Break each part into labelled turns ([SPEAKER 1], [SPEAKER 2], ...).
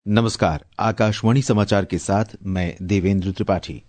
[SPEAKER 1] नमस्कार, आकाशवाणी समाचार के साथ मैं देवेंद्र त्रिपाठी।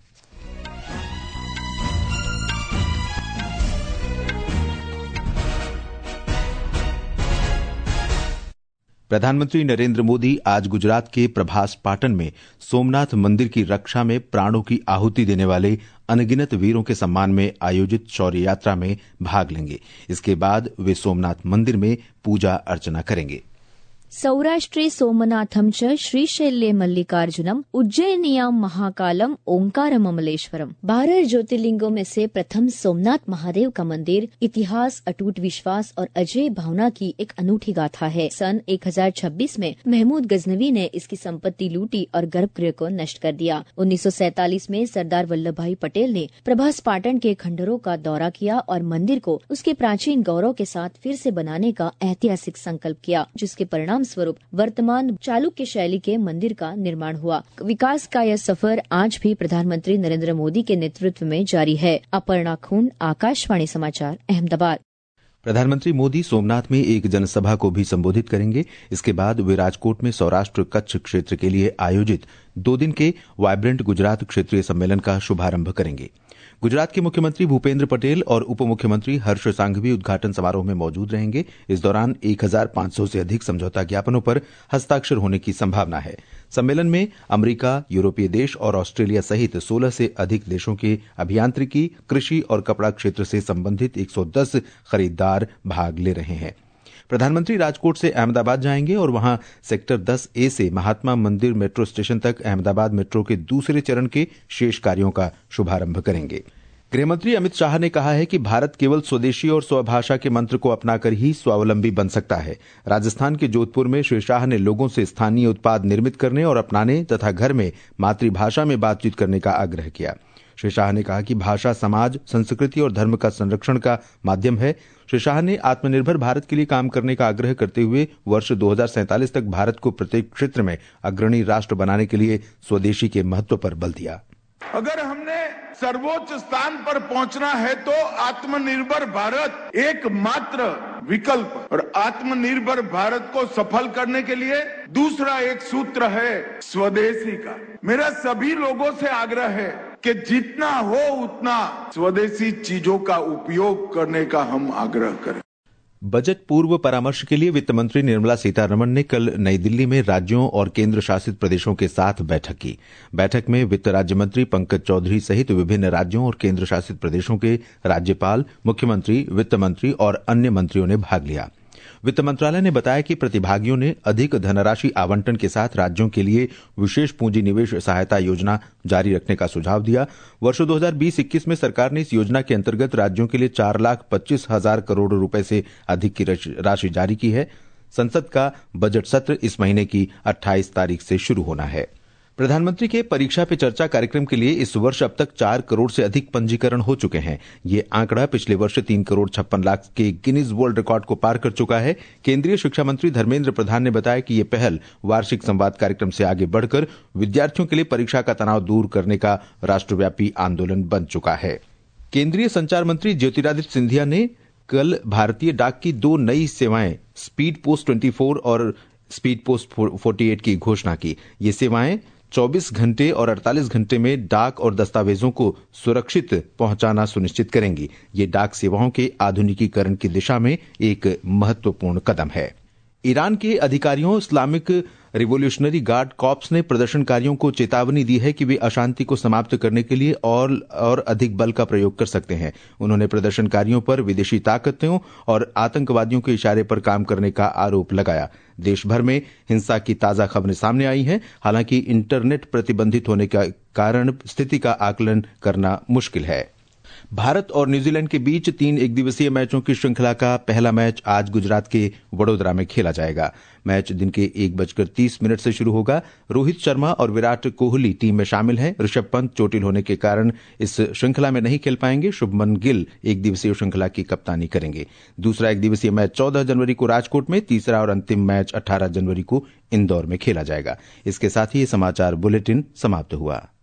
[SPEAKER 1] प्रधानमंत्री नरेंद्र मोदी आज गुजरात के प्रभास पाटन में सोमनाथ मंदिर की रक्षा में प्राणों की आहुति देने वाले अनगिनत वीरों के सम्मान में आयोजित शौर्य यात्रा में भाग लेंगे। इसके बाद वे सोमनाथ मंदिर में पूजा अर्चना करेंगे।
[SPEAKER 2] सौराष्ट्रे सोमनाथम च श्रीशैल्ये मल्लिकार्जुनम उज्जैनियाम महाकालम ओंकारममलेश्वरम। 12 ज्योतिर्लिंगों में से प्रथम सोमनाथ महादेव का मंदिर इतिहास, अटूट विश्वास और अजय भावना की एक अनूठी गाथा है। सन 1026 में महमूद गजनवी ने इसकी संपत्ति लूटी और गर्भगृह को नष्ट कर दिया। 1947 में सरदार वल्लभ भाई पटेल ने प्रभास पाटन के खंडरों का दौरा किया और मंदिर को उसके प्राचीन गौरव के साथ फिर से बनाने का ऐतिहासिक संकल्प किया, जिसके परिणाम स्वरूप वर्तमान चालुक्य शैली के मंदिर का निर्माण हुआ। विकास का यह सफर आज भी प्रधानमंत्री नरेंद्र मोदी के नेतृत्व में जारी है। अपर्णा खून, आकाशवाणी समाचार, अहमदाबाद।
[SPEAKER 1] प्रधानमंत्री मोदी सोमनाथ में एक जनसभा को भी संबोधित करेंगे। इसके बाद वे राजकोट में सौराष्ट्र कच्छ क्षेत्र के लिए आयोजित 2 दिन के वाइब्रेंट गुजरात क्षेत्रीय सम्मेलन का शुभारंभ करेंगे। गुजरात के मुख्यमंत्री भूपेंद्र पटेल और उप मुख्यमंत्री हर्ष सांघवी उद्घाटन समारोह में मौजूद रहेंगे। इस दौरान 1500 से अधिक समझौता ज्ञापनों पर हस्ताक्षर होने की संभावना है। सम्मेलन में अमेरिका, यूरोपीय देश और ऑस्ट्रेलिया सहित 16 से अधिक देशों के अभियांत्रिकी, कृषि और कपड़ा क्षेत्र से संबंधित 110 खरीदार भाग ले रहे हैं। प्रधानमंत्री राजकोट से अहमदाबाद जाएंगे और वहां सेक्टर 10A से महात्मा मंदिर मेट्रो स्टेशन तक अहमदाबाद मेट्रो के दूसरे चरण के शेष कार्यों का शुभारंभ करेंगे। गृहमंत्री अमित शाह ने कहा है कि भारत केवल स्वदेशी और स्वभाषा के मंत्र को अपनाकर ही स्वावलंबी बन सकता है। राजस्थान के जोधपुर में श्री शाह ने लोगों से स्थानीय उत्पाद निर्मित करने और अपनाने तथा घर में मातृभाषा में बातचीत करने का आग्रह किया। श्री शाह ने कहा कि भाषा समाज, संस्कृति और धर्म का संरक्षण का माध्यम है। श्री शाह ने आत्मनिर्भर भारत के लिए काम करने का आग्रह करते हुए वर्ष 2047 तक भारत को प्रत्येक क्षेत्र में अग्रणी राष्ट्र बनाने के लिए स्वदेशी के महत्व पर बल दिया।
[SPEAKER 3] अगर हमने सर्वोच्च स्थान पर पहुंचना है तो आत्मनिर्भर भारत एकमात्र विकल्प, और आत्मनिर्भर भारत को सफल करने के लिए दूसरा एक सूत्र है स्वदेशी का। मेरा सभी लोगों से आग्रह है कि जितना हो उतना स्वदेशी चीजों का उपयोग करने का हम आग्रह करें।
[SPEAKER 1] बजट पूर्व परामर्श के लिए वित्त मंत्री निर्मला सीतारमण ने कल नई दिल्ली में राज्यों और केंद्र शासित प्रदेशों के साथ बैठक की। बैठक में वित्त राज्य मंत्री पंकज चौधरी सहित विभिन्न राज्यों और केंद्र शासित प्रदेशों के राज्यपाल, मुख्यमंत्री, वित्त मंत्री और अन्य मंत्रियों ने भाग लिया। वित्त मंत्रालय ने बताया कि प्रतिभागियों ने अधिक धनराशि आवंटन के साथ राज्यों के लिए विशेष पूंजी निवेश सहायता योजना जारी रखने का सुझाव दिया। वर्ष 2020-21 में सरकार ने इस योजना के अंतर्गत राज्यों के लिए 4,25,000 करोड़ रुपए से अधिक की राशि जारी की है। संसद का बजट सत्र इस महीने की 28 तारीख से शुरू होना है। प्रधानमंत्री के परीक्षा पे चर्चा कार्यक्रम के लिए इस वर्ष अब तक 4 करोड़ से अधिक पंजीकरण हो चुके हैं। ये आंकड़ा पिछले वर्ष 3 करोड़ 56 लाख के गिनीज वर्ल्ड रिकॉर्ड को पार कर चुका है। केंद्रीय शिक्षा मंत्री धर्मेंद्र प्रधान ने बताया कि ये पहल वार्षिक संवाद कार्यक्रम से आगे बढ़कर विद्यार्थियों के लिए परीक्षा का तनाव दूर करने का राष्ट्रव्यापी आंदोलन बन चुका है। केंद्रीय संचार मंत्री ज्योतिरादित्य सिंधिया ने कल भारतीय डाक की 2 नई सेवाएं स्पीड पोस्ट 24 और स्पीड पोस्ट 48 की घोषणा की। ये सेवाएं 24 घंटे और 48 घंटे में डाक और दस्तावेजों को सुरक्षित पहुंचाना सुनिश्चित करेंगी। ये डाक सेवाओं के आधुनिकीकरण की दिशा में एक महत्वपूर्ण कदम है। ईरान के अधिकारियों इस्लामिक रिवोल्यूशनरी गार्ड कॉर्प्स ने प्रदर्शनकारियों को चेतावनी दी है कि वे अशांति को समाप्त करने के लिए और अधिक बल का प्रयोग कर सकते हैं। उन्होंने प्रदर्शनकारियों पर विदेशी ताकतों और आतंकवादियों के इशारे पर काम करने का आरोप लगाया। देश भर में हिंसा की ताजा खबरें सामने आई हैं। हालांकि इंटरनेट प्रतिबंधित होने के कारण स्थिति का आकलन करना मुश्किल है। भारत और न्यूजीलैंड के बीच 3 एकदिवसीय मैचों की श्रृंखला का पहला मैच आज गुजरात के वडोदरा में खेला जाएगा। मैच दिन के 1:30 से शुरू होगा। रोहित शर्मा और विराट कोहली टीम में शामिल हैं। ऋषभ पंत चोटिल होने के कारण इस श्रृंखला में नहीं खेल पाएंगे। शुभमन गिल एक दिवसीय श्रृंखला की कप्तानी करेंगे। दूसरा एकदिवसीय मैच 14 जनवरी को राजकोट में, तीसरा और अंतिम मैच 18 जनवरी को इंदौर में खेला जाएगा। इसके साथ ही ये समाचार बुलेटिन समाप्त हुआ।